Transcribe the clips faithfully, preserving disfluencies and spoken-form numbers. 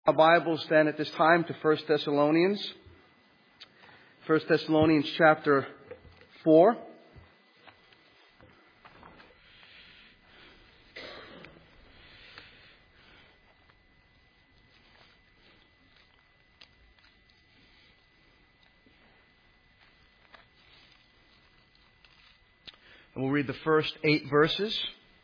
Our Bibles then at this time to First Thessalonians. First Thessalonians chapter four. And we'll read the first eight verses.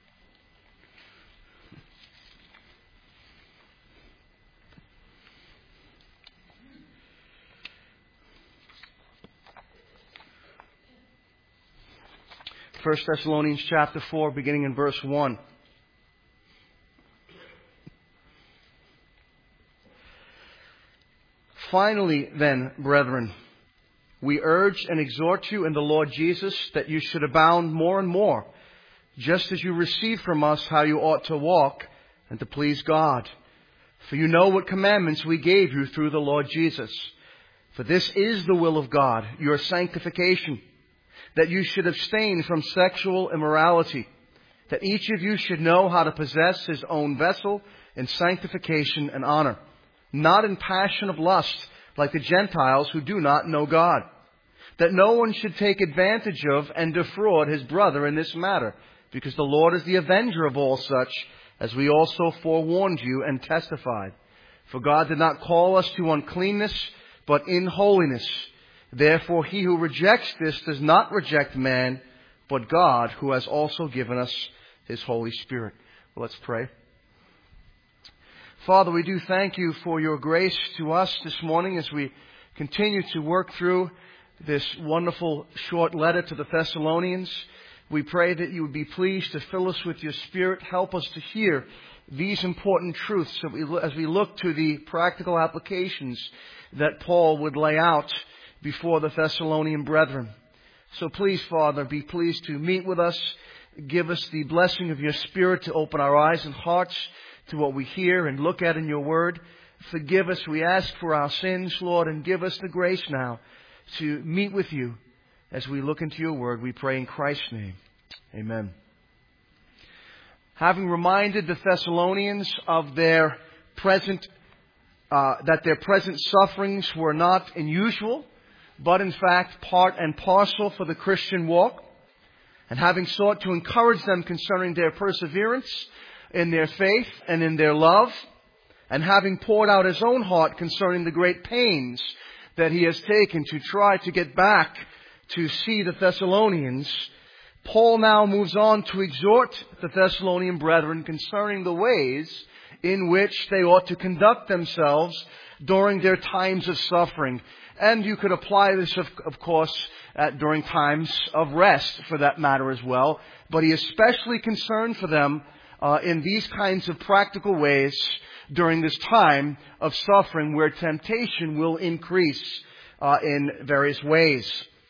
First Thessalonians chapter four, beginning in verse one. Finally, then, brethren, we urge and exhort you in the Lord Jesus that you should abound more and more, just as you receive from us how you ought to walk and to please God. For you know what commandments we gave you through the Lord Jesus. For this is the will of God, your sanctification, that you should abstain from sexual immorality, that each of you should know how to possess his own vessel in sanctification and honor, not in passion of lust, like the Gentiles who do not know God, that no one should take advantage of and defraud his brother in this matter, because the Lord is the avenger of all such, as we also forewarned you and testified. For God did not call us to uncleanness, but in holiness. Therefore, he who rejects this does not reject man, but God, who has also given us his Holy Spirit. Well, let's pray. Father, we do thank you for your grace to us this morning as we continue to work through this wonderful short letter to the Thessalonians. We pray that you would be pleased to fill us with your Spirit. Help us to hear these important truths as we look to the practical applications that Paul would lay out before the Thessalonian brethren. So please, Father, be pleased to meet with us. Give us the blessing of your Spirit to open our eyes and hearts to what we hear and look at in your word. Forgive us, we ask, for our sins, Lord, and give us the grace now to meet with you as we look into your word. We pray in Christ's name. Amen. Having reminded the Thessalonians of their present, uh, that their present sufferings were not unusual, but in fact part and parcel for the Christian walk, and having sought to encourage them concerning their perseverance in their faith and in their love, and having poured out his own heart concerning the great pains that he has taken to try to get back to see the Thessalonians, Paul now moves on to exhort the Thessalonian brethren concerning the ways in which they ought to conduct themselves during their times of suffering. And you could apply this, of, of course, at, during times of rest, for that matter as well. But he is especially concerned for them uh, in these kinds of practical ways during this time of suffering, where temptation will increase uh, in various ways.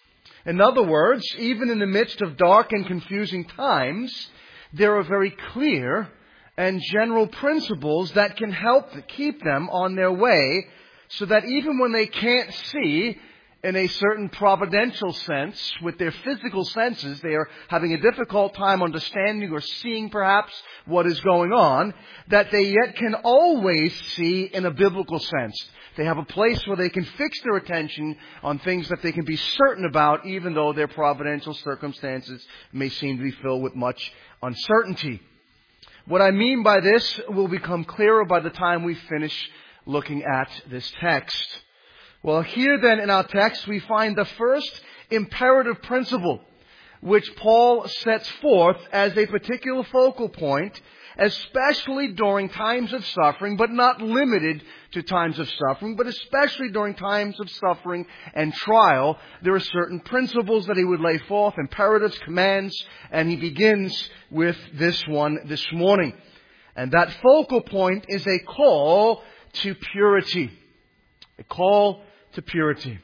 In other words, even in the midst of dark and confusing times, there are very clear and general principles that can help keep them on their way, so that even when they can't see in a certain providential sense with their physical senses, they are having a difficult time understanding or seeing perhaps what is going on, that they yet can always see in a biblical sense. They have a place where they can fix their attention on things that they can be certain about, even though their providential circumstances may seem to be filled with much uncertainty. What I mean by this will become clearer by the time we finish looking at this text. Well, here then in our text we find the first imperative principle which Paul sets forth as a particular focal point, especially during times of suffering, but not limited to times of suffering, but especially during times of suffering and trial. There are certain principles that he would lay forth, imperatives, commands, and he begins with this one this morning. And that focal point is a call to purity. A call to purity.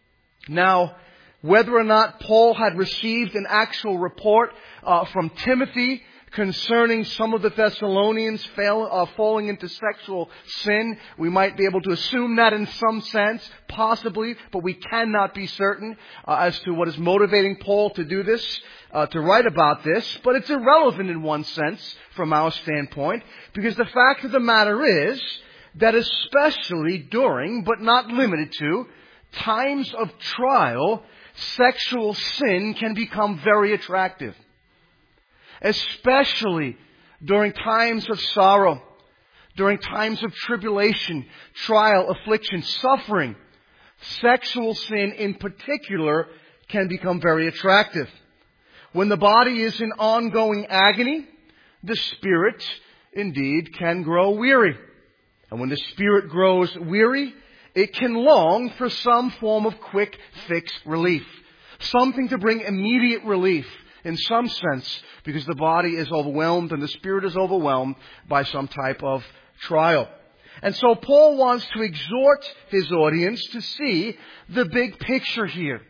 Now, whether or not Paul had received an actual report uh, from Timothy concerning some of the Thessalonians fail, uh, falling into sexual sin, we might be able to assume that in some sense, possibly, but we cannot be certain uh, as to what is motivating Paul to do this, uh, to write about this. But it's irrelevant in one sense from our standpoint, because the fact of the matter is that especially during, but not limited to, times of trial, sexual sin can become very attractive. Especially during times of sorrow, during times of tribulation, trial, affliction, suffering, sexual sin in particular can become very attractive. When the body is in ongoing agony, the spirit indeed can grow weary. And when the spirit grows weary, it can long for some form of quick fix relief. Something to bring immediate relief in some sense, because the body is overwhelmed and the spirit is overwhelmed by some type of trial. And so Paul wants to exhort his audience to see the big picture here,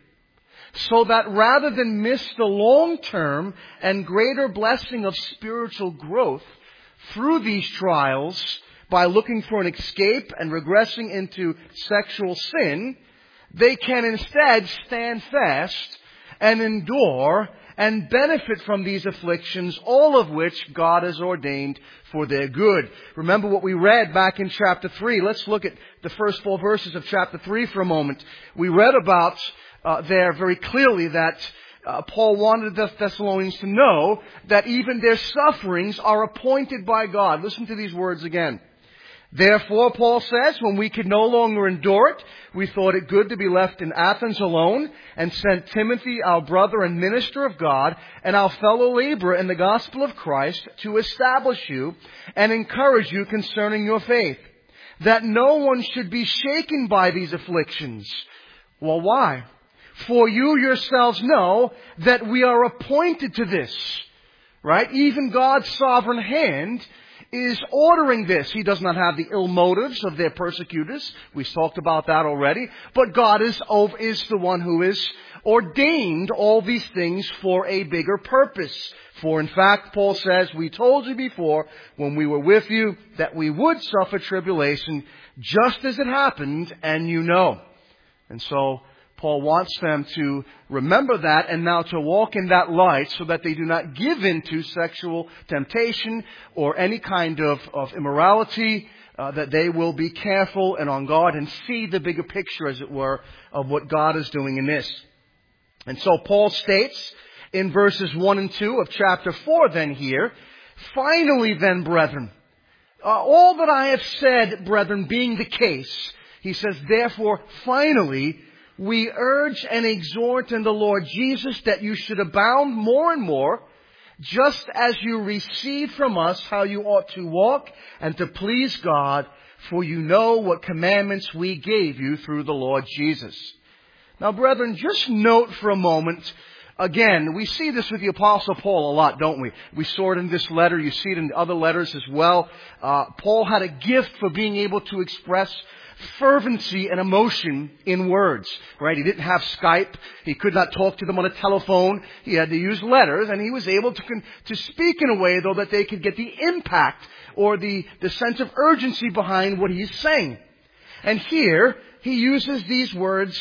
so that rather than miss the long-term and greater blessing of spiritual growth through these trials by looking for an escape and regressing into sexual sin, they can instead stand fast and endure and benefit from these afflictions, all of which God has ordained for their good. Remember what we read back in chapter three. Let's look at the first four verses of chapter three for a moment. We read about uh, there very clearly that uh, Paul wanted the Thessalonians to know that even their sufferings are appointed by God. Listen to these words again. Therefore, Paul says, when we could no longer endure it, we thought it good to be left in Athens alone, and sent Timothy, our brother and minister of God, and our fellow laborer in the gospel of Christ, to establish you and encourage you concerning your faith, that no one should be shaken by these afflictions. Well, why? For you yourselves know that we are appointed to this, right? Even God's sovereign hand is ordering this. He does not have the ill motives of their persecutors. We talked about that already. But God is, is the one who has ordained all these things for a bigger purpose. For in fact, Paul says, we told you before when we were with you that we would suffer tribulation just as it happened, and you know. And so Paul wants them to remember that and now to walk in that light so that they do not give in to sexual temptation or any kind of, of immorality, uh, that they will be careful and on guard and see the bigger picture, as it were, of what God is doing in this. And so Paul states in verses one and two of chapter four then here, finally then, brethren, uh, all that I have said, brethren, being the case, he says, therefore, finally, we urge and exhort in the Lord Jesus that you should abound more and more, just as you receive from us how you ought to walk and to please God, for you know what commandments we gave you through the Lord Jesus. Now, brethren, just note for a moment, again, we see this with the Apostle Paul a lot, don't we? We saw it in this letter. You see it in other letters as well. Uh, Paul had a gift for being able to express fervency and emotion in words, right? He didn't have Skype. He could not talk to them on a telephone. He had to use letters, and he was able to to speak in a way, though, that they could get the impact or the, the sense of urgency behind what he's saying. And here, he uses these words,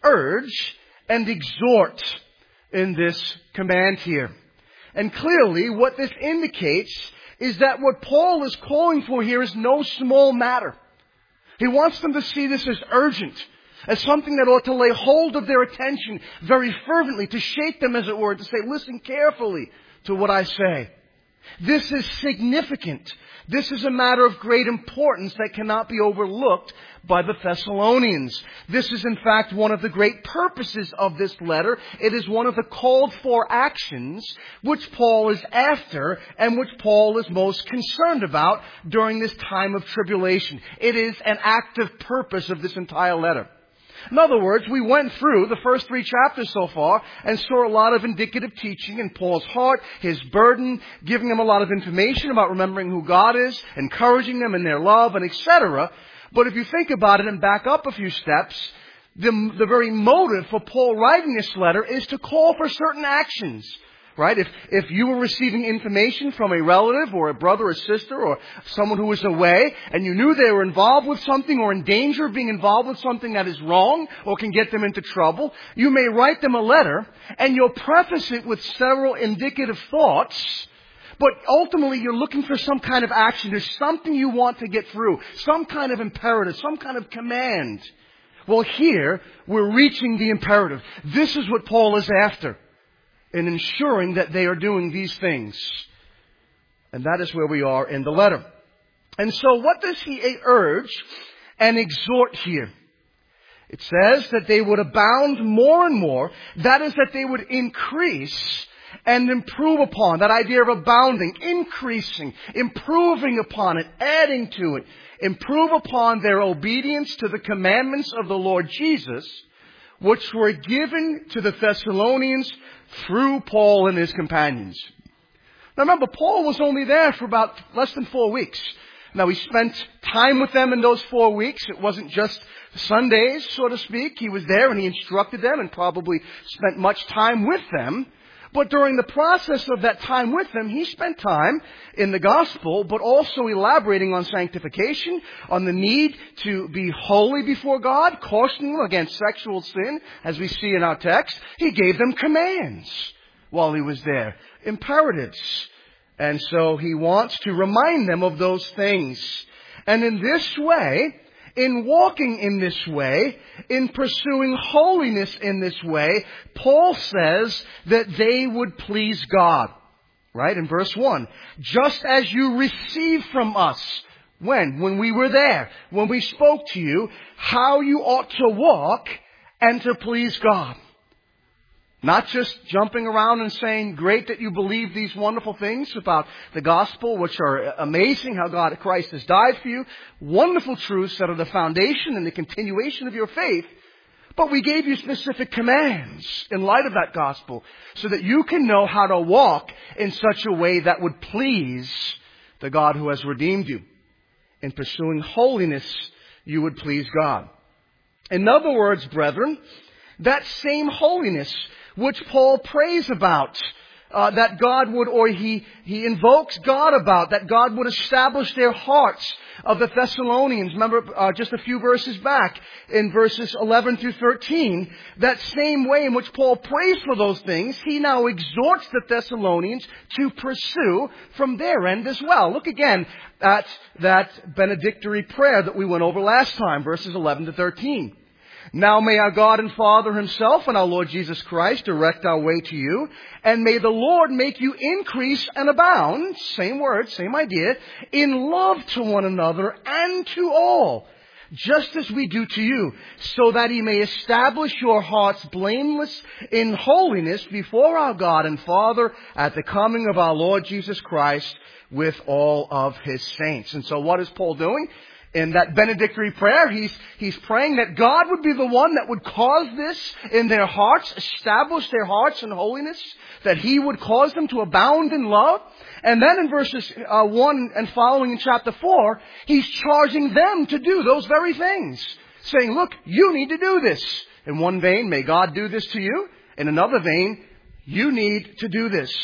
urge and exhort, in this command here. And clearly, what this indicates is that what Paul is calling for here is no small matter. He wants them to see this as urgent, as something that ought to lay hold of their attention very fervently, to shake them, as it were, to say, listen carefully to what I say. This is significant. This is a matter of great importance that cannot be overlooked by the Thessalonians. This is, in fact, one of the great purposes of this letter. It is one of the called for actions which Paul is after and which Paul is most concerned about during this time of tribulation. It is an active purpose of this entire letter. In other words, we went through the first three chapters so far and saw a lot of indicative teaching in Paul's heart, his burden, giving them a lot of information about remembering who God is, encouraging them in their love, and et cetera. But if you think about it and back up a few steps, the, the very motive for Paul writing this letter is to call for certain actions. Right? If, if you were receiving information from a relative or a brother or sister or someone who was away and you knew they were involved with something or in danger of being involved with something that is wrong or can get them into trouble, you may write them a letter and you'll preface it with several indicative thoughts but ultimately you're looking for some kind of action. There's something you want to get through, some kind of imperative, some kind of command. Well, here we're reaching the imperative. This is what Paul is after in ensuring that they are doing these things. And that is where we are in the letter. And so what does he urge and exhort here? It says that they would abound more and more. That is, that they would increase and improve upon. That idea of abounding, increasing, improving upon it, adding to it. Improve upon their obedience to the commandments of the Lord Jesus, which were given to the Thessalonians through Paul and his companions. Now remember, Paul was only there for about less than four weeks. Now he spent time with them in those four weeks. It wasn't just Sundays, so to speak. He was there and he instructed them and probably spent much time with them. But during the process of that time with them, he spent time in the gospel, but also elaborating on sanctification, on the need to be holy before God, cautioning them against sexual sin, as we see in our text. He gave them commands while he was there, imperatives. And so he wants to remind them of those things. And in this way, in walking in this way, in pursuing holiness in this way, Paul says that they would please God. Right? In verse one. Just as you received from us. When? When we were there. When we spoke to you, how you ought to walk and to please God. Not just jumping around and saying, great that you believe these wonderful things about the gospel, which are amazing, how God, Christ has died for you. Wonderful truths that are the foundation and the continuation of your faith. But we gave you specific commands in light of that gospel so that you can know how to walk in such a way that would please the God who has redeemed you. In pursuing holiness, you would please God. In other words, brethren, that same holiness which Paul prays about, uh, that God would, or he, he invokes God about, that God would establish their hearts of the Thessalonians. Remember, uh, just a few verses back, in verses eleven through thirteen, that same way in which Paul prays for those things, he now exhorts the Thessalonians to pursue from their end as well. Look again at that benedictory prayer that we went over last time, verses eleven to thirteen. Now may our God and Father himself and our Lord Jesus Christ direct our way to you, and may the Lord make you increase and abound, same word, same idea, in love to one another and to all, just as we do to you, so that he may establish your hearts blameless in holiness before our God and Father at the coming of our Lord Jesus Christ with all of his saints. And so what is Paul doing? In that benedictory prayer, he's, he's praying that God would be the one that would cause this in their hearts, establish their hearts in holiness, that he would cause them to abound in love. And then in verses uh, one and following in chapter four, he's charging them to do those very things. Saying, look, you need to do this. In one vein, may God do this to you. In another vein, you need to do this.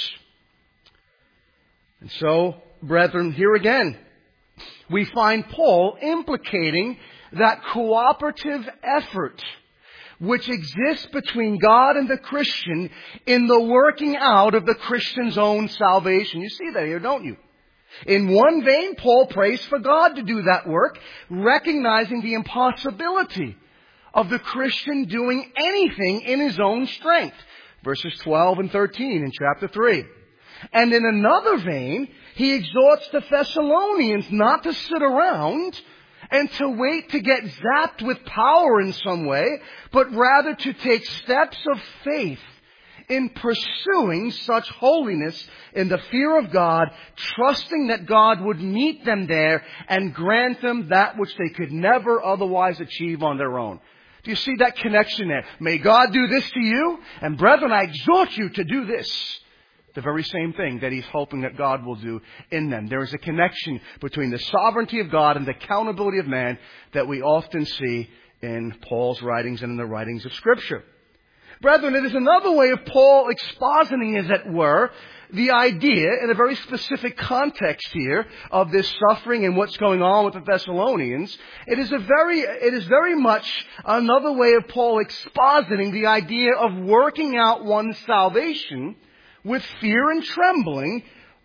And so, brethren, here again, we find Paul implicating that cooperative effort which exists between God and the Christian in the working out of the Christian's own salvation. You see that here, don't you? In one vein, Paul prays for God to do that work, recognizing the impossibility of the Christian doing anything in his own strength. Verses twelve and thirteen in chapter three. And in another vein, he exhorts the Thessalonians not to sit around and to wait to get zapped with power in some way, but rather to take steps of faith in pursuing such holiness in the fear of God, trusting that God would meet them there and grant them that which they could never otherwise achieve on their own. Do you see that connection there? May God do this to you, and brethren, I exhort you to do this. The very same thing that he's hoping that God will do in them. There is a connection between the sovereignty of God and the accountability of man that we often see in Paul's writings and in the writings of Scripture. Brethren, it is another way of Paul expositing, as it were, the idea in a very specific context here of this suffering and what's going on with the Thessalonians. It is a very, it is very much another way of Paul expositing the idea of working out one's salvation with fear and trembling,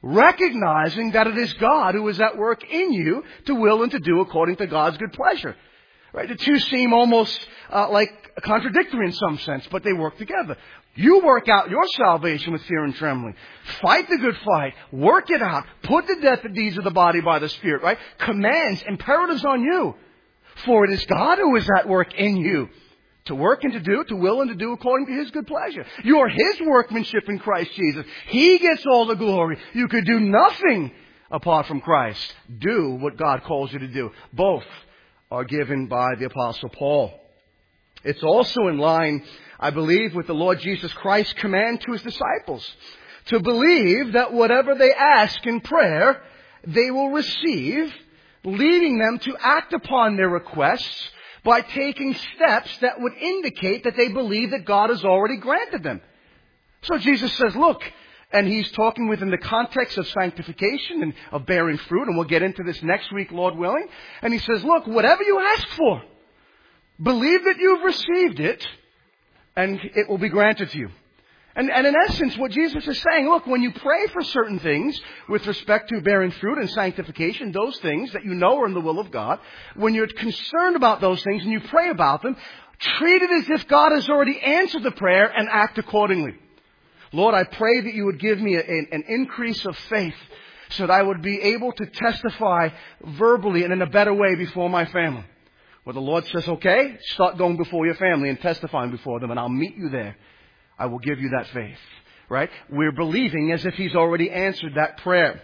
recognizing that it is God who is at work in you to will and to do according to God's good pleasure. Right? The two seem almost uh, like contradictory in some sense, but they work together. You work out your salvation with fear and trembling. Fight the good fight. Work it out. Put to death the deeds of the body by the Spirit, right? Commands, imperatives on you. For it is God who is at work in you to work and to do, to will and to do according to His good pleasure. You are His workmanship in Christ Jesus. He gets all the glory. You could do nothing apart from Christ. Do what God calls you to do. Both are given by the Apostle Paul. It's also in line, I believe, with the Lord Jesus Christ's command to His disciples to believe that whatever they ask in prayer, they will receive, leading them to act upon their requests by taking steps that would indicate that they believe that God has already granted them. So Jesus says, look, and He's talking within the context of sanctification and of bearing fruit, and we'll get into this next week, Lord willing. And He says, look, whatever you ask for, believe that you've received it, and it will be granted to you. And, and in essence, what Jesus is saying, look, when you pray for certain things with respect to bearing fruit and sanctification, those things that you know are in the will of God, when you're concerned about those things and you pray about them, treat it as if God has already answered the prayer and act accordingly. Lord, I pray that you would give me a, an increase of faith so that I would be able to testify verbally and in a better way before my family. Well, the Lord says, okay, start going before your family and testifying before them, and I'll meet you there. I will give you that faith, right? We're believing as if He's already answered that prayer.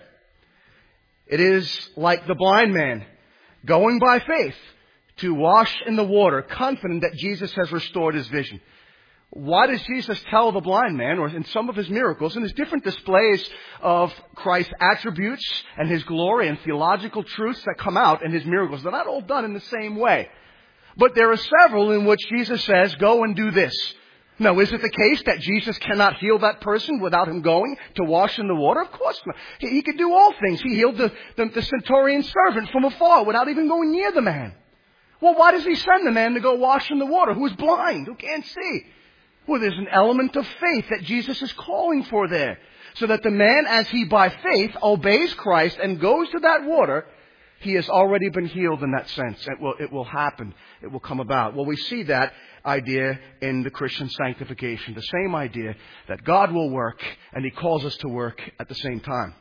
It is like the blind man going by faith to wash in the water, confident that Jesus has restored his vision. Why does Jesus tell the blind man, or in some of His miracles, and His different displays of Christ's attributes and His glory and theological truths that come out in His miracles? They're not all done in the same way. But there are several in which Jesus says, go and do this. Now, is it the case that Jesus cannot heal that person without Him going to wash in the water? Of course not. He, he could do all things. He healed the, the, the centurion servant from afar without even going near the man. Well, why does He send the man to go wash in the water who is blind, who can't see? Well, there's an element of faith that Jesus is calling for there. So that the man, as he by faith obeys Christ and goes to that water, he has already been healed in that sense. It will, it will happen. It will come about. Well, we see that idea in the Christian sanctification. The same idea that God will work and He calls us to work at the same time.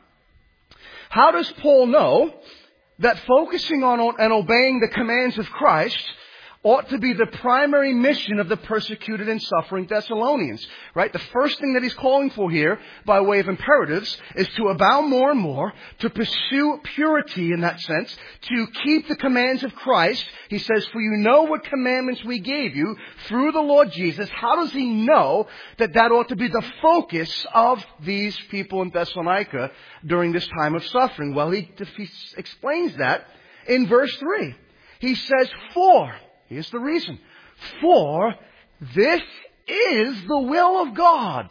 How does Paul know that focusing on and obeying the commands of Christ ought to be the primary mission of the persecuted and suffering Thessalonians, right? The first thing that he's calling for here, by way of imperatives, is to abound more and more, to pursue purity in that sense, to keep the commands of Christ. He says, for you know what commandments we gave you through the Lord Jesus. How does he know that that ought to be the focus of these people in Thessalonica during this time of suffering? Well, he, he explains that in verse three. He says, for... Here's the reason. For this is the will of God,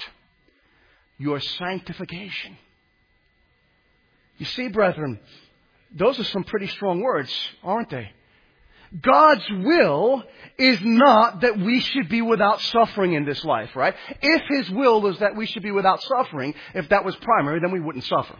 your sanctification. You see, brethren, those are some pretty strong words, aren't they? God's will is not that we should be without suffering in this life, right? If His will is that we should be without suffering, if that was primary, then we wouldn't suffer.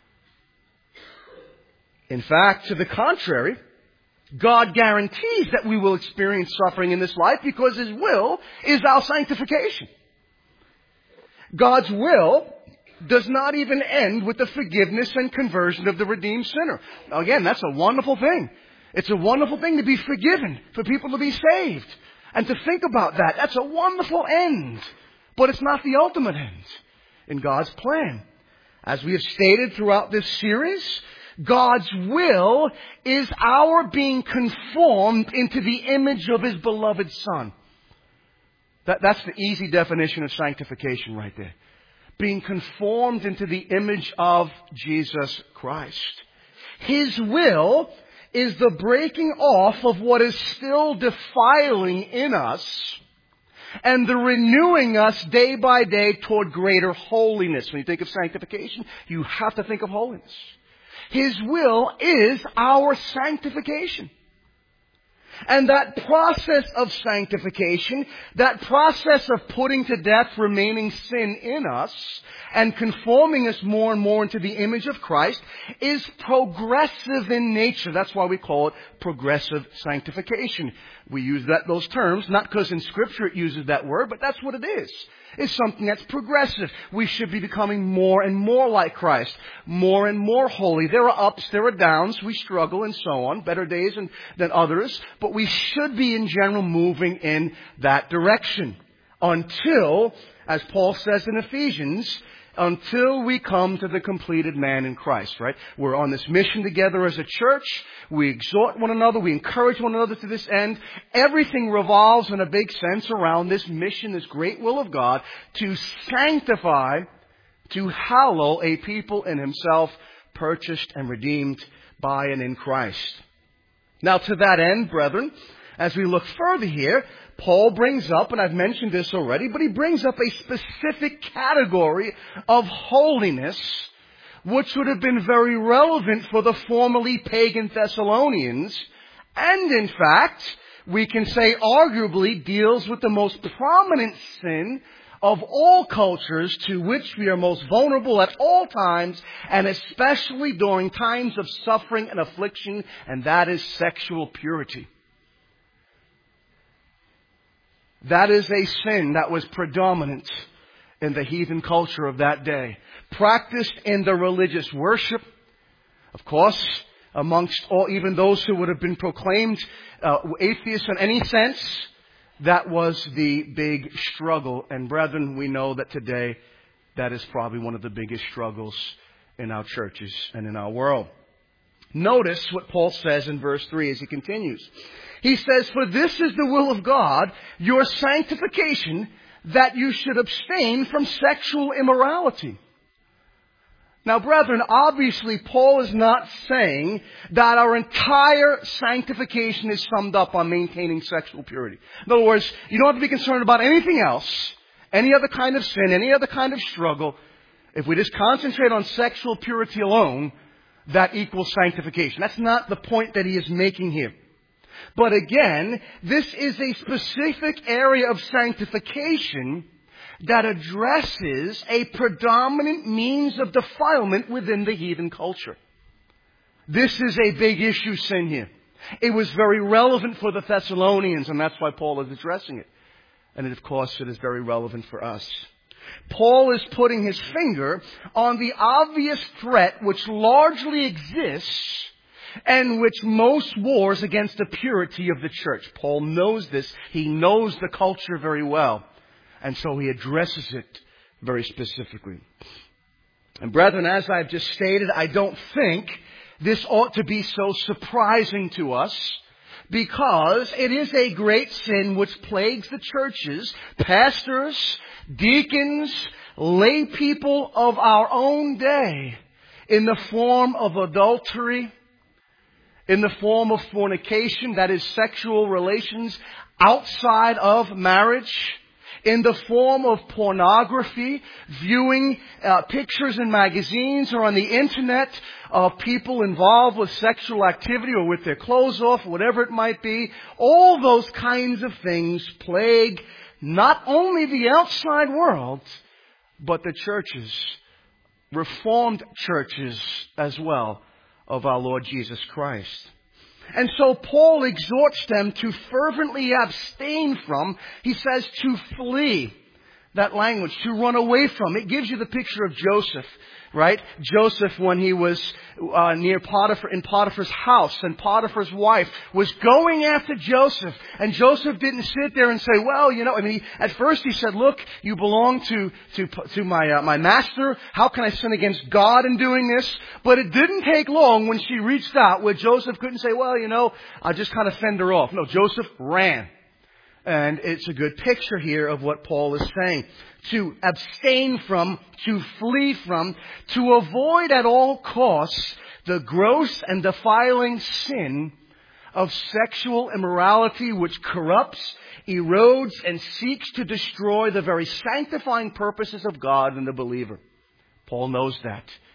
In fact, to the contrary, God guarantees that we will experience suffering in this life because His will is our sanctification. God's will does not even end with the forgiveness and conversion of the redeemed sinner. Now again, that's a wonderful thing. It's a wonderful thing to be forgiven, for people to be saved. And to think about that, that's a wonderful end. But it's not the ultimate end in God's plan. As we have stated throughout this series, God's will is our being conformed into the image of His beloved Son. That, that's the easy definition of sanctification right there. Being conformed into the image of Jesus Christ. His will is the breaking off of what is still defiling in us and the renewing us day by day toward greater holiness. When you think of sanctification, you have to think of holiness. His will is our sanctification. And that process of sanctification, that process of putting to death remaining sin in us and conforming us more and more into the image of Christ is progressive in nature. That's why we call it progressive sanctification. We use that those terms, not because in Scripture it uses that word, but that's what it is. It's something that's progressive. We should be becoming more and more like Christ, more and more holy. There are ups, there are downs. We struggle and so on, better days than, than others. But we should be in general moving in that direction until, as Paul says in Ephesians, until we come to the completed man in Christ, right? We're on this mission together as a church. We exhort one another. We encourage one another to this end. Everything revolves in a big sense around this mission, this great will of God to sanctify, to hallow a people in Himself, purchased and redeemed by and in Christ. Now to that end, brethren, as we look further here, Paul brings up, and I've mentioned this already, but he brings up a specific category of holiness which would have been very relevant for the formerly pagan Thessalonians, and in fact, we can say arguably deals with the most prominent sin of all cultures to which we are most vulnerable at all times, and especially during times of suffering and affliction, and that is sexual purity. That is a sin that was predominant in the heathen culture of that day. Practiced in the religious worship, of course, amongst all, even those who would have been proclaimed uh, atheists in any sense, that was the big struggle. And brethren, we know that today that is probably one of the biggest struggles in our churches and in our world. Notice what Paul says in verse three as he continues. He says, "For this is the will of God, your sanctification, that you should abstain from sexual immorality." Now, brethren, obviously Paul is not saying that our entire sanctification is summed up on maintaining sexual purity. In other words, you don't have to be concerned about anything else, any other kind of sin, any other kind of struggle. If we just concentrate on sexual purity alone, that equals sanctification. That's not the point that he is making here. But again, this is a specific area of sanctification that addresses a predominant means of defilement within the heathen culture. This is a big issue sin here. It was very relevant for the Thessalonians, and that's why Paul is addressing it. And of course, it is very relevant for us. Paul is putting his finger on the obvious threat which largely exists and which most wars against the purity of the church. Paul knows this. He knows the culture very well. And so he addresses it very specifically. And brethren, as I've just stated, I don't think this ought to be so surprising to us, because it is a great sin which plagues the churches, pastors, deacons, lay people of our own day, in the form of adultery, in the form of fornication, that is sexual relations outside of marriage, in the form of pornography, viewing uh, pictures in magazines or on the internet of people involved with sexual activity or with their clothes off, whatever it might be. All those kinds of things plague not only the outside world, but the churches, Reformed churches as well, of our Lord Jesus Christ. And so Paul exhorts them to fervently abstain from, he says to flee. That language, to run away from. It gives you the picture of Joseph, right? Joseph, when he was uh, near Potiphar, in Potiphar's house, and Potiphar's wife was going after Joseph, and Joseph didn't sit there and say, well, you know, I mean, he, at first he said, look, you belong to to to my uh, my master. How can I sin against God in doing this? But it didn't take long when she reached out, where Joseph couldn't say, well, you know, I'll just kind of fend her off. No, Joseph ran. And it's a good picture here of what Paul is saying. To abstain from, to flee from, to avoid at all costs the gross and defiling sin of sexual immorality, which corrupts, erodes, and seeks to destroy the very sanctifying purposes of God in the believer. Paul knows that.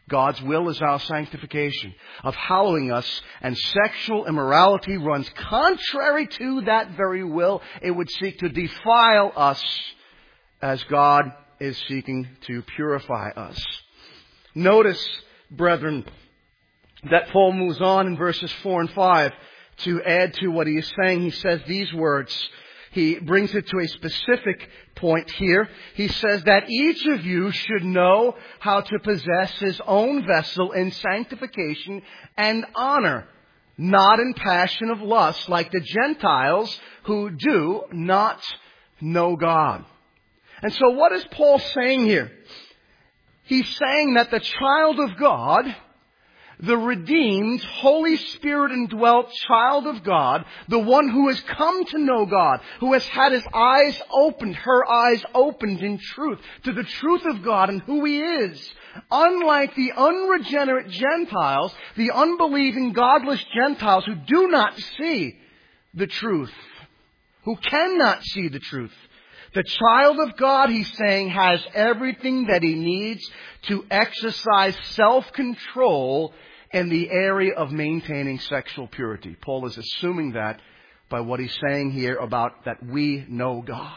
God's will is our sanctification, of hallowing us, and sexual immorality runs contrary to that very will. It would seek to defile us as God is seeking to purify us. Notice, brethren, that Paul moves on in verses four and five to add to what he is saying. He says these words. He brings it to a specific point here. He says that each of you should know how to possess his own vessel in sanctification and honor, not in passion of lust, like the Gentiles who do not know God. And so what is Paul saying here? He's saying that the child of God, the redeemed, Holy Spirit indwelt child of God, the one who has come to know God, who has had his eyes opened, her eyes opened in truth, to the truth of God and who he is. Unlike the unregenerate Gentiles, the unbelieving, godless Gentiles who do not see the truth, who cannot see the truth. The child of God, he's saying, has everything that he needs to exercise self-control in the area of maintaining sexual purity. Paul is assuming that by what he's saying here about that we know God.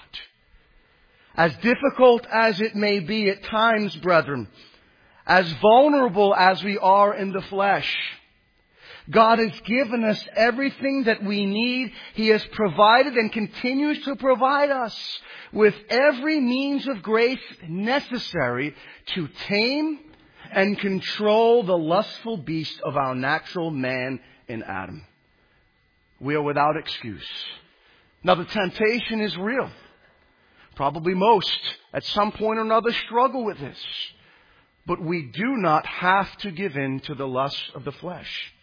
As difficult as it may be at times, brethren, as vulnerable as we are in the flesh, God has given us everything that we need. He has provided and continues to provide us with every means of grace necessary to tame and control the lustful beast of our natural man in Adam. We are without excuse. Now, the temptation is real. Probably most, at some point or another, struggle with this. But we do not have to give in to the lusts of the flesh.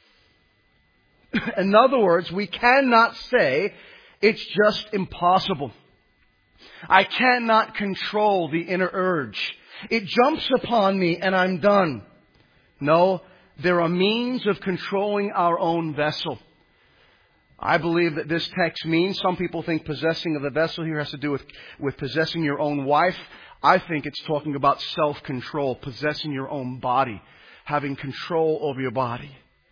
In other words, we cannot say it's just impossible. I cannot control the inner urge. It jumps upon me and I'm done. No, there are means of controlling our own vessel. I believe that this text means, some people think possessing of the vessel here has to do with, with possessing your own wife. I think it's talking about self-control, possessing your own body, having control over your body.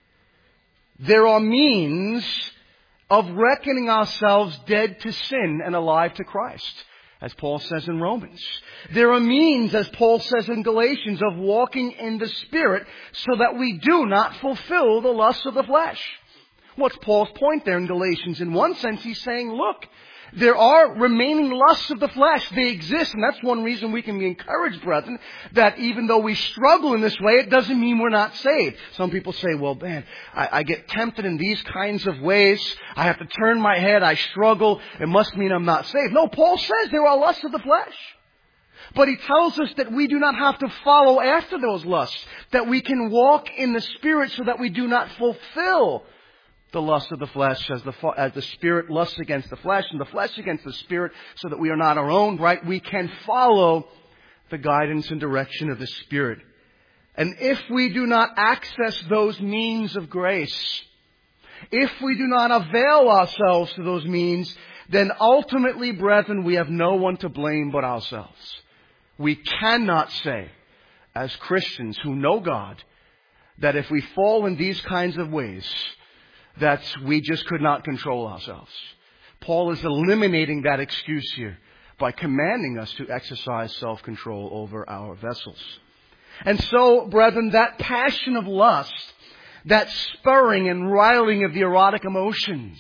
There are means of reckoning ourselves dead to sin and alive to Christ, as Paul says in Romans. There are means, as Paul says in Galatians, of walking in the Spirit so that we do not fulfill the lusts of the flesh. What's Paul's point there in Galatians? In one sense, he's saying, look, there are remaining lusts of the flesh. They exist, and that's one reason we can be encouraged, brethren, that even though we struggle in this way, it doesn't mean we're not saved. Some people say, well, man, I, I get tempted in these kinds of ways. I have to turn my head. I struggle. It must mean I'm not saved. No, Paul says there are lusts of the flesh. But he tells us that we do not have to follow after those lusts, that we can walk in the Spirit so that we do not fulfill the lust of the flesh, as the, as the Spirit lusts against the flesh and the flesh against the Spirit, so that we are not our own, right? We can follow the guidance and direction of the Spirit. And if we do not access those means of grace, if we do not avail ourselves to those means, then ultimately, brethren, we have no one to blame but ourselves. We cannot say, as Christians who know God, that if we fall in these kinds of ways, that we just could not control ourselves. Paul is eliminating that excuse here by commanding us to exercise self-control over our vessels. And so, brethren, that passion of lust, that spurring and riling of the erotic emotions,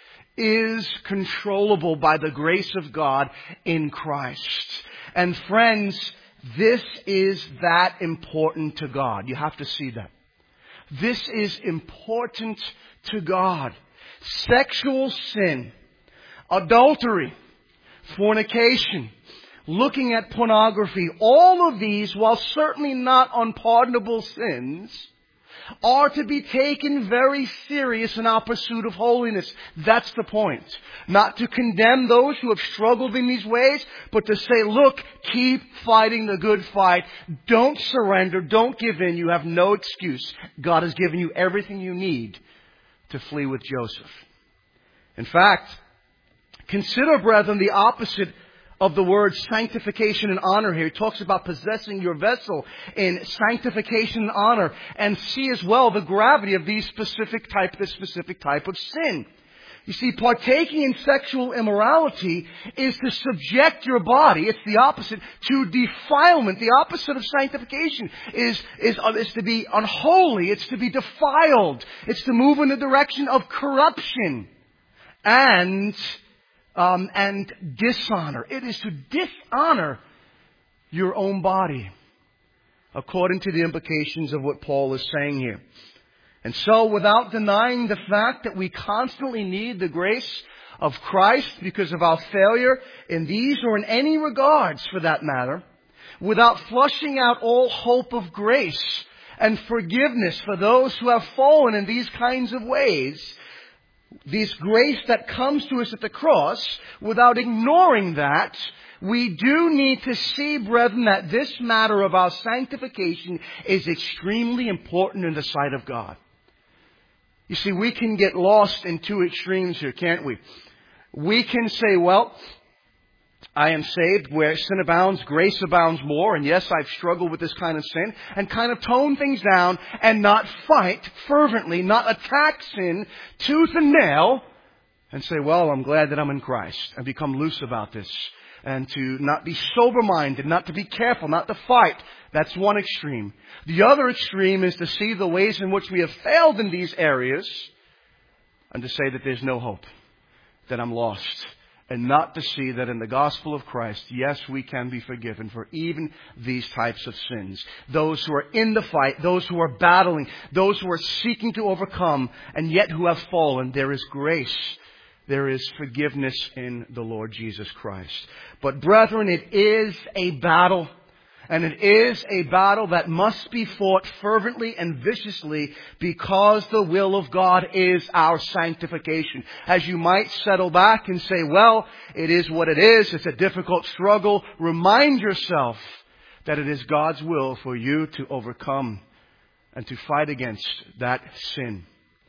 is controllable by the grace of God in Christ. And friends, this is that important to God. You have to see that. This is important to God. Sexual sin, adultery, fornication, looking at pornography, all of these, while certainly not unpardonable sins, are to be taken very serious in our pursuit of holiness. That's the point. Not to condemn those who have struggled in these ways, but to say, look, keep fighting the good fight. Don't surrender. Don't give in. You have no excuse. God has given you everything you need to flee with Joseph. In fact, consider, brethren, the opposite of the word sanctification and honor here. He talks about possessing your vessel in sanctification and honor, and see as well the gravity of these specific type, this specific type of sin. You see, partaking in sexual immorality is to subject your body, it's the opposite, to defilement. The opposite of sanctification is, is, uh, is to be unholy, it's to be defiled, it's to move in the direction of corruption and Um, and dishonor. It is to dishonor your own body, according to the implications of what Paul is saying here. And so, without denying the fact that we constantly need the grace of Christ because of our failure in these or in any regards for that matter, without flushing out all hope of grace and forgiveness for those who have fallen in these kinds of ways, this grace that comes to us at the cross, without ignoring that, we do need to see, brethren, that this matter of our sanctification is extremely important in the sight of God. You see, we can get lost in two extremes here, can't we? We can say, well, I am saved where sin abounds, grace abounds more, and yes, I've struggled with this kind of sin, and kind of tone things down and not fight fervently, not attack sin tooth and nail, and say, well, I'm glad that I'm in Christ, and become loose about this, and to not be sober-minded, not to be careful, not to fight. That's one extreme. The other extreme is to see the ways in which we have failed in these areas, and to say that there's no hope, that I'm lost. And not to see that in the gospel of Christ, yes, we can be forgiven for even these types of sins. Those who are in the fight, those who are battling, those who are seeking to overcome, and yet who have fallen, there is grace. There is forgiveness in the Lord Jesus Christ. But brethren, it is a battle. And it is a battle that must be fought fervently and viciously because the will of God is our sanctification. As you might settle back and say, well, it is what it is. It's a difficult struggle. Remind yourself that it is God's will for you to overcome and to fight against that sin.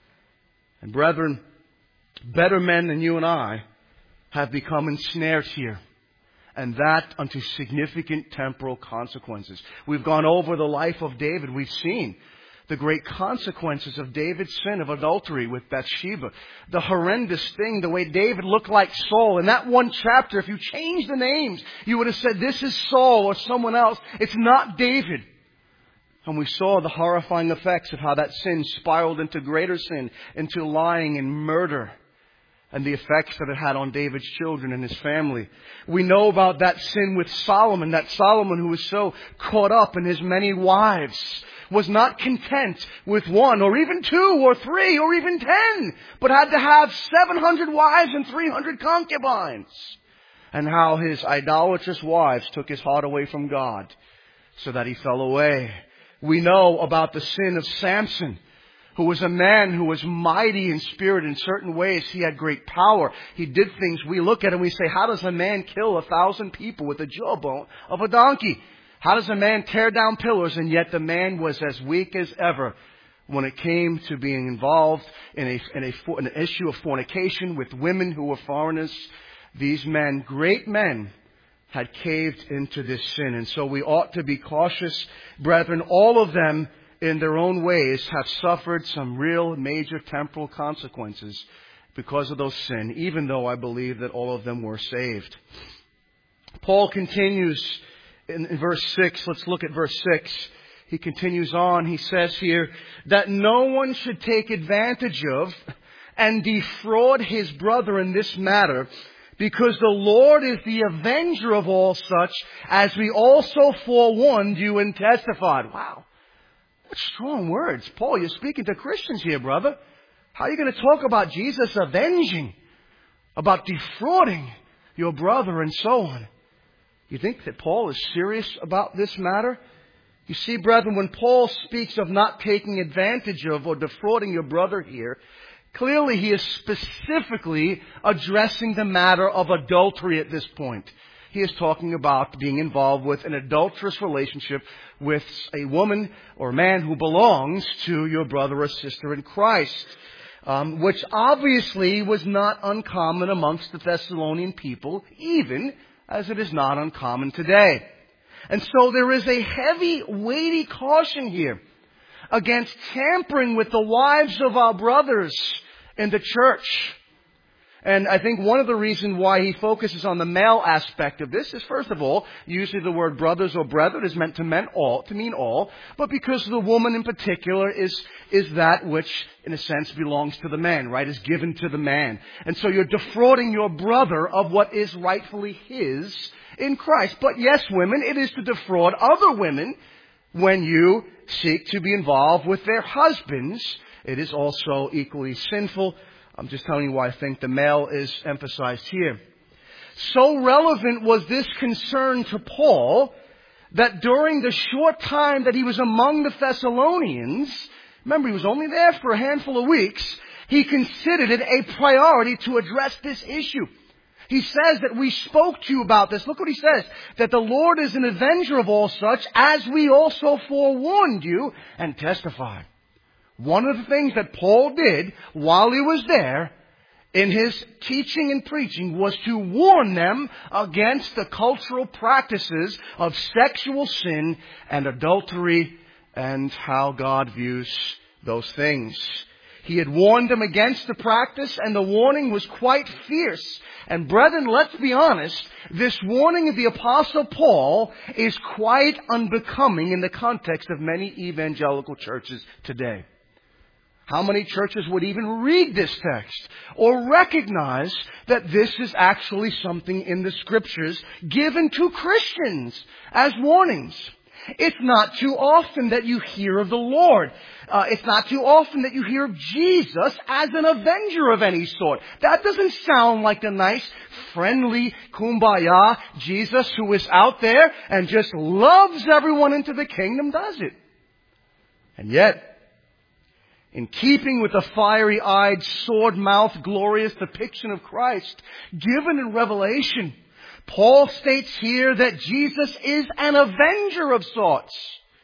And brethren, better men than you and I have become ensnared here. And that unto significant temporal consequences. We've gone over the life of David. We've seen the great consequences of David's sin of adultery with Bathsheba. The horrendous thing, the way David looked like Saul. In that one chapter, if you changed the names, you would have said, this is Saul or someone else. It's not David. And we saw the horrifying effects of how that sin spiraled into greater sin, into lying and murder, and the effects that it had on David's children and his family. We know about that sin with Solomon, that Solomon who was so caught up in his many wives, was not content with one or even two or three or even ten, but had to have seven hundred wives and three hundred concubines. And how his idolatrous wives took his heart away from God so that he fell away. We know about the sin of Samson, who was a man who was mighty in spirit in certain ways. He had great power. He did things we look at and we say, how does a man kill a thousand people with the jawbone of a donkey? How does a man tear down pillars? And yet the man was as weak as ever when it came to being involved in a, in a, in an issue of fornication with women who were foreigners. These men, great men, had caved into this sin. And so we ought to be cautious, brethren. All of them, in their own ways, have suffered some real major temporal consequences because of those sin, even though I believe that all of them were saved. Paul continues in, in verse six. Let's look at verse six. He continues on. He says here that no one should take advantage of and defraud his brother in this matter, because the Lord is the avenger of all such, as we also forewarned you and testified. Wow. What strong words. Paul, you're speaking to Christians here, brother. How are you going to talk about Jesus avenging, about defrauding your brother and so on? You think that Paul is serious about this matter? You see, brethren, when Paul speaks of not taking advantage of or defrauding your brother here, clearly he is specifically addressing the matter of adultery at this point. He is talking about being involved with an adulterous relationship with a woman or man who belongs to your brother or sister in Christ, um, which obviously was not uncommon amongst the Thessalonian people, even as it is not uncommon today. And so there is a heavy, weighty caution here against tampering with the wives of our brothers in the church. And I think one of the reasons why he focuses on the male aspect of this is, first of all, usually the word brothers or brethren is meant to mean all, to mean all, but because the woman in particular is, is that which, in a sense, belongs to the man, right? Is given to the man. And so you're defrauding your brother of what is rightfully his in Christ. But yes, women, it is to defraud other women when you seek to be involved with their husbands. It is also equally sinful. I'm just telling you why I think the male is emphasized here. So relevant was this concern to Paul that during the short time that he was among the Thessalonians, remember he was only there for a handful of weeks, he considered it a priority to address this issue. He says that we spoke to you about this. Look what he says, that the Lord is an avenger of all such, as we also forewarned you and testified. One of the things that Paul did while he was there in his teaching and preaching was to warn them against the cultural practices of sexual sin and adultery and how God views those things. He had warned them against the practice, and the warning was quite fierce. And brethren, let's be honest, this warning of the Apostle Paul is quite unbecoming in the context of many evangelical churches today. How many churches would even read this text or recognize that this is actually something in the Scriptures given to Christians as warnings? It's not too often that you hear of the Lord. Uh, it's not too often that you hear of Jesus as an avenger of any sort. That doesn't sound like the nice, friendly, kumbaya Jesus who is out there and just loves everyone into the kingdom, does it? And yet, in keeping with the fiery-eyed, sword-mouthed, glorious depiction of Christ given in Revelation, Paul states here that Jesus is an avenger of sorts.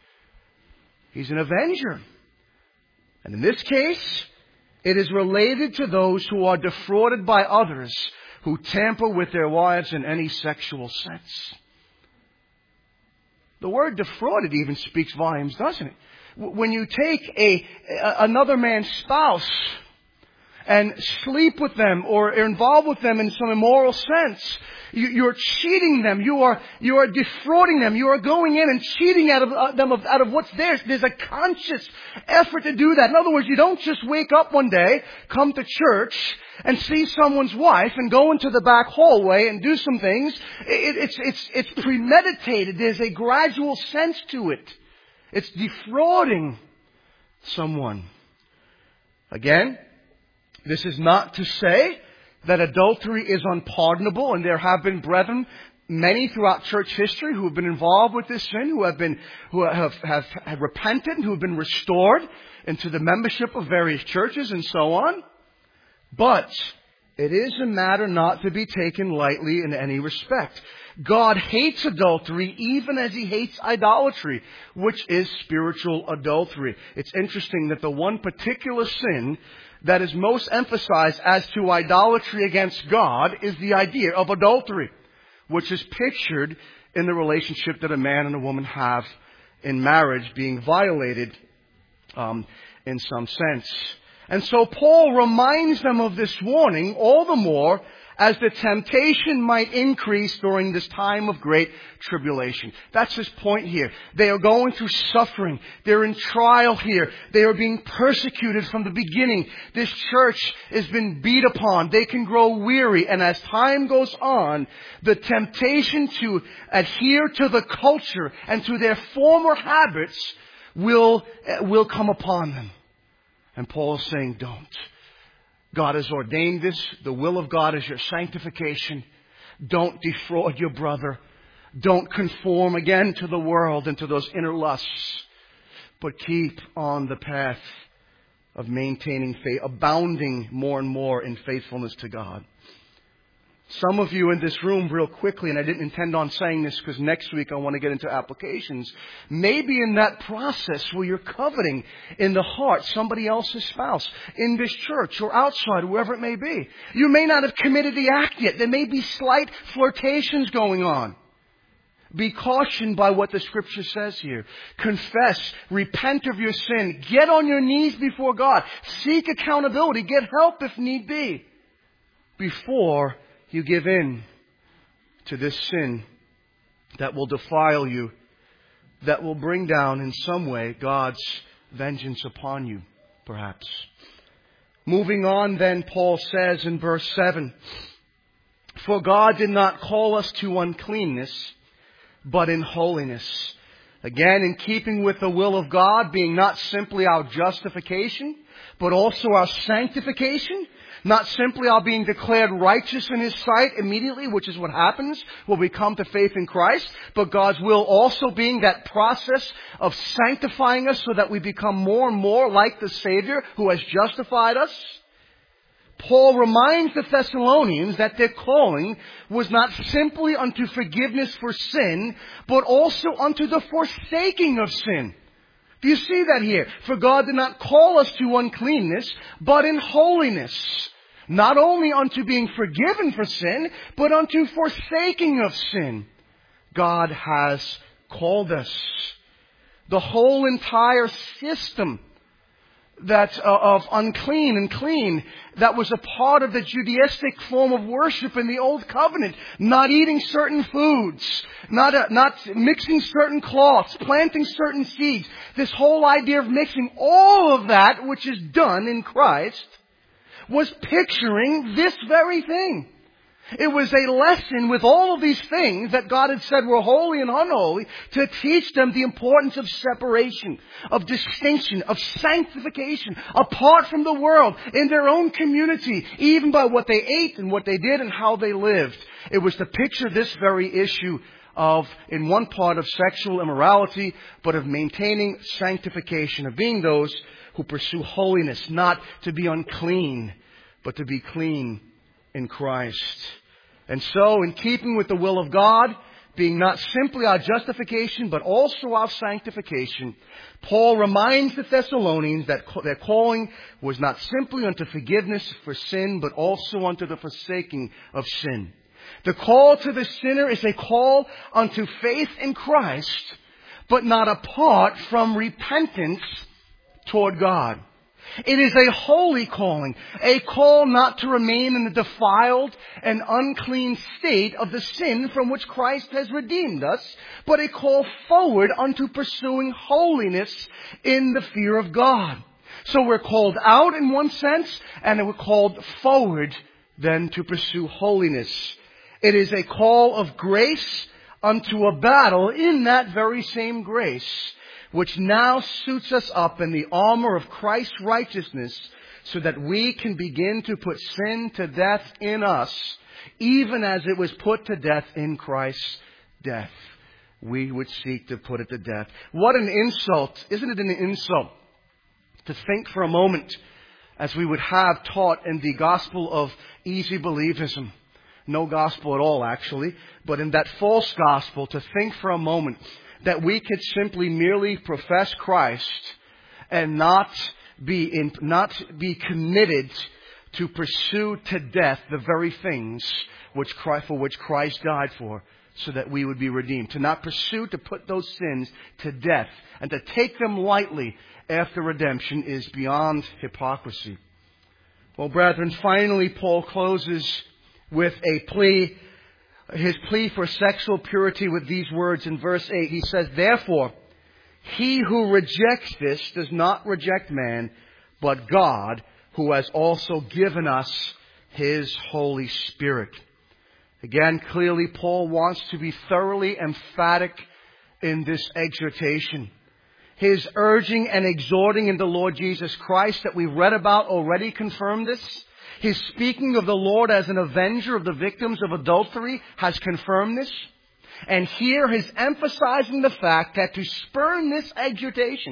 He's an avenger. And in this case, it is related to those who are defrauded by others who tamper with their wives in any sexual sense. The word defrauded even speaks volumes, doesn't it? When you take a, another man's spouse and sleep with them or are involved with them in some immoral sense, you, you're cheating them. You are, you are defrauding them. You are going in and cheating out of uh, them of, out of what's theirs. There's a conscious effort to do that. In other words, you don't just wake up one day, come to church, and see someone's wife and go into the back hallway and do some things. It, it's, it's, it's premeditated. There's a gradual sense to it. It's defrauding someone. Again, this is not to say that adultery is unpardonable, and there have been brethren, many throughout church history, who have been involved with this sin, who have been, who have, have, have repented, and who have been restored into the membership of various churches and so on. But it is a matter not to be taken lightly in any respect. God hates adultery even as He hates idolatry, which is spiritual adultery. It's interesting that the one particular sin that is most emphasized as to idolatry against God is the idea of adultery, which is pictured in the relationship that a man and a woman have in marriage being violated um, in some sense. And so Paul reminds them of this warning all the more as the temptation might increase during this time of great tribulation. That's his point here. They are going through suffering. They're in trial here. They are being persecuted from the beginning. This church has been beat upon. They can grow weary. And as time goes on, the temptation to adhere to the culture and to their former habits will, will come upon them. And Paul is saying, don't. God has ordained this. The will of God is your sanctification. Don't defraud your brother. Don't conform again to the world and to those inner lusts. But keep on the path of maintaining faith, abounding more and more in faithfulness to God. Some of you in this room, real quickly, and I didn't intend on saying this because next week I want to get into applications, maybe in that process where you're coveting in the heart somebody else's spouse, in this church or outside, wherever it may be. You may not have committed the act yet. There may be slight flirtations going on. Be cautioned by what the Scripture says here. Confess, repent of your sin, get on your knees before God, seek accountability, get help if need be, before you give in to this sin that will defile you, that will bring down in some way God's vengeance upon you, perhaps. Moving on then, Paul says in verse seven, "For God did not call us to uncleanness, but in holiness." Again, in keeping with the will of God, being not simply our justification, but also our sanctification. Not simply our being declared righteous in His sight immediately, which is what happens when we come to faith in Christ, but God's will also being that process of sanctifying us so that we become more and more like the Savior who has justified us. Paul reminds the Thessalonians that their calling was not simply unto forgiveness for sin, but also unto the forsaking of sin. Do you see that here? For God did not call us to uncleanness, but in holiness. Not only unto being forgiven for sin, but unto forsaking of sin. God has called us. The whole entire system that uh, of unclean and clean that was a part of the Judaistic form of worship in the Old Covenant. Not eating certain foods, not uh, not mixing certain cloths, planting certain seeds. This whole idea of mixing, all of that which is done in Christ was picturing this very thing. It was a lesson with all of these things that God had said were holy and unholy to teach them the importance of separation, of distinction, of sanctification, apart from the world, in their own community, even by what they ate and what they did and how they lived. It was to picture this very issue of, in one part, of sexual immorality, but of maintaining sanctification, of being those who pursue holiness, not to be unclean, but to be clean in Christ. And so, in keeping with the will of God, being not simply our justification, but also our sanctification, Paul reminds the Thessalonians that their calling was not simply unto forgiveness for sin, but also unto the forsaking of sin. The call to the sinner is a call unto faith in Christ, but not apart from repentance toward God. It is a holy calling, a call not to remain in the defiled and unclean state of the sin from which Christ has redeemed us, but a call forward unto pursuing holiness in the fear of God. So we're called out in one sense, and we're called forward then to pursue holiness. It is a call of grace unto a battle in that very same grace, which now suits us up in the armor of Christ's righteousness, so that we can begin to put sin to death in us, even as it was put to death in Christ's death. We would seek to put it to death. What an insult. Isn't it an insult to think for a moment, as we would have taught in the gospel of easy believism? No gospel at all, actually, but in that false gospel, to think for a moment that we could simply merely profess Christ and not be in, not be committed to pursue to death the very things which Christ, for which Christ died for, so that we would be redeemed. To not pursue to put those sins to death and to take them lightly after redemption is beyond hypocrisy. Well, brethren, finally Paul closes with a plea, his plea for sexual purity with these words in verse eight. He says, "Therefore, he who rejects this does not reject man, but God, who has also given us His Holy Spirit." Again, clearly Paul wants to be thoroughly emphatic in this exhortation. His urging and exhorting in the Lord Jesus Christ that we read about already confirm this. His speaking of the Lord as an avenger of the victims of adultery has confirmed this. And here he's emphasizing the fact that to spurn this exhortation,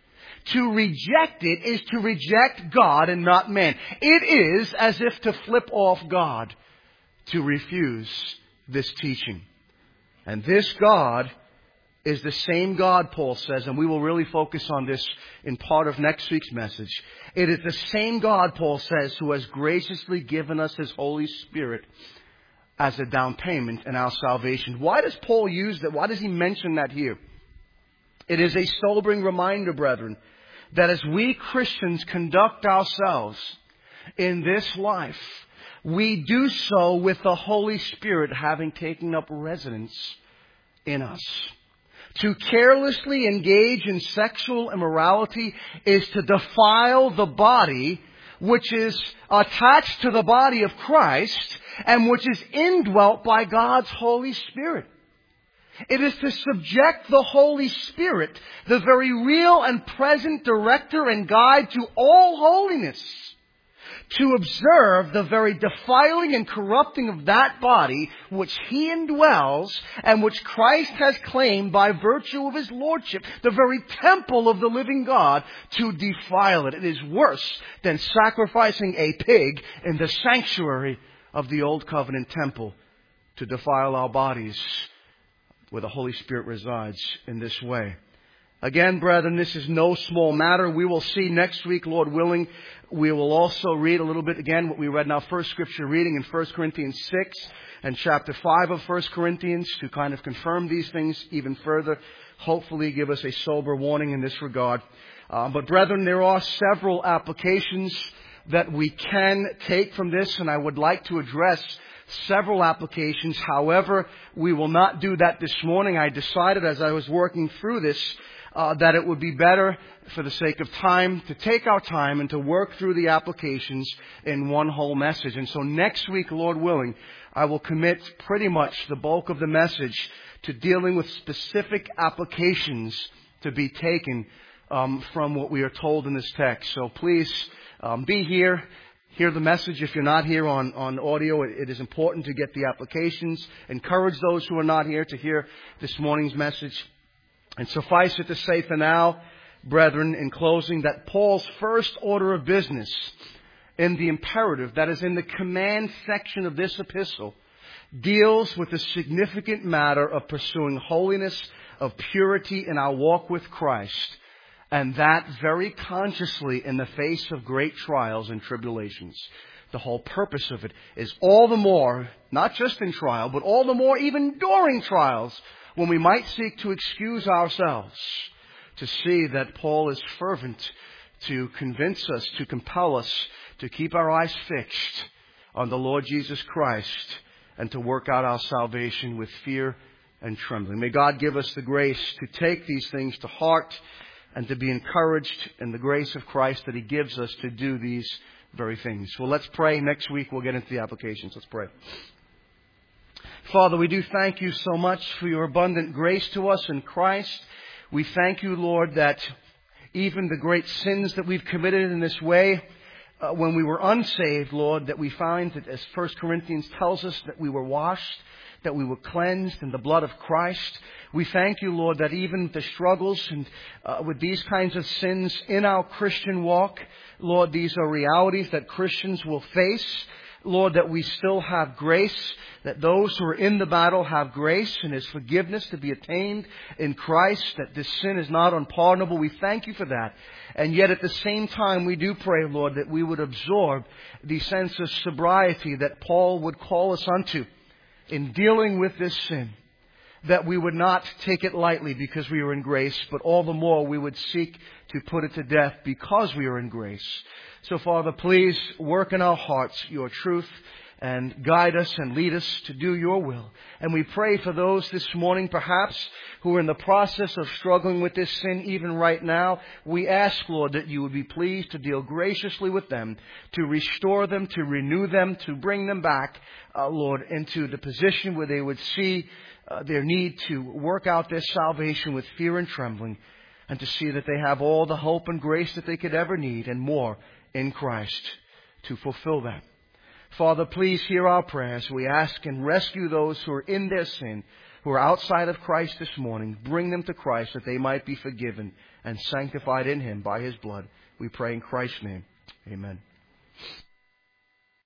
to reject it, is to reject God and not man. It is as if to flip off God, to refuse this teaching. And this God is the same God, Paul says, and we will really focus on this in part of next week's message. It is the same God, Paul says, who has graciously given us His Holy Spirit as a down payment in our salvation. Why does Paul use that? Why does he mention that here? It is a sobering reminder, brethren, that as we Christians conduct ourselves in this life, we do so with the Holy Spirit having taken up residence in us. To carelessly engage in sexual immorality is to defile the body which is attached to the body of Christ and which is indwelt by God's Holy Spirit. It is to subject the Holy Spirit, the very real and present director and guide to all holiness, to observe the very defiling and corrupting of that body which He indwells and which Christ has claimed by virtue of His Lordship, the very temple of the living God, to defile it. It is worse than sacrificing a pig in the sanctuary of the Old Covenant temple to defile our bodies where the Holy Spirit resides in this way. Again, brethren, this is no small matter. We will see next week, Lord willing. We will also read a little bit again what we read in our first scripture reading in First Corinthians six and chapter five of First Corinthians to kind of confirm these things even further. Hopefully give us a sober warning in this regard. Uh, but brethren, there are several applications that we can take from this, and I would like to address several applications. However, we will not do that this morning. I decided as I was working through this Uh, that it would be better, for the sake of time, to take our time and to work through the applications in one whole message. And so next week, Lord willing, I will commit pretty much the bulk of the message to dealing with specific applications to be taken um, from what we are told in this text. So please um, be here. Hear the message. If you're not here on, on audio, it, it is important to get the applications. Encourage those who are not here to hear this morning's message. And suffice it to say for now, brethren, in closing, that Paul's first order of business in the imperative, that is in the command section of this epistle, deals with the significant matter of pursuing holiness, of purity in our walk with Christ, and that very consciously in the face of great trials and tribulations. The whole purpose of it is all the more, not just in trial, but all the more even during trials, when we might seek to excuse ourselves, to see that Paul is fervent to convince us, to compel us to keep our eyes fixed on the Lord Jesus Christ and to work out our salvation with fear and trembling. May God give us the grace to take these things to heart and to be encouraged in the grace of Christ that He gives us to do these very things. Well, let's pray. Next week we'll get into the applications. Let's pray. Father, we do thank You so much for Your abundant grace to us in Christ. We thank You, Lord, that even the great sins that we've committed in this way, uh, when we were unsaved, Lord, that we find that, as First Corinthians tells us, that we were washed, that we were cleansed in the blood of Christ. We thank You, Lord, that even the struggles and uh, with these kinds of sins in our Christian walk, Lord, these are realities that Christians will face. Lord, that we still have grace, that those who are in the battle have grace and His forgiveness to be attained in Christ, that this sin is not unpardonable. We thank You for that. And yet at the same time, we do pray, Lord, that we would absorb the sense of sobriety that Paul would call us unto in dealing with this sin, that we would not take it lightly because we are in grace, but all the more we would seek to put it to death because we are in grace. So, Father, please work in our hearts Your truth and guide us and lead us to do Your will. And we pray for those this morning, perhaps, who are in the process of struggling with this sin even right now. We ask, Lord, that You would be pleased to deal graciously with them, to restore them, to renew them, to bring them back, uh, Lord, into the position where they would see uh, their need to work out their salvation with fear and trembling, and to see that they have all the hope and grace that they could ever need and more in Christ to fulfill that. Father, please hear our prayers. We ask and rescue those who are in their sin, who are outside of Christ this morning. Bring them to Christ that they might be forgiven and sanctified in Him by His blood. We pray in Christ's name. Amen.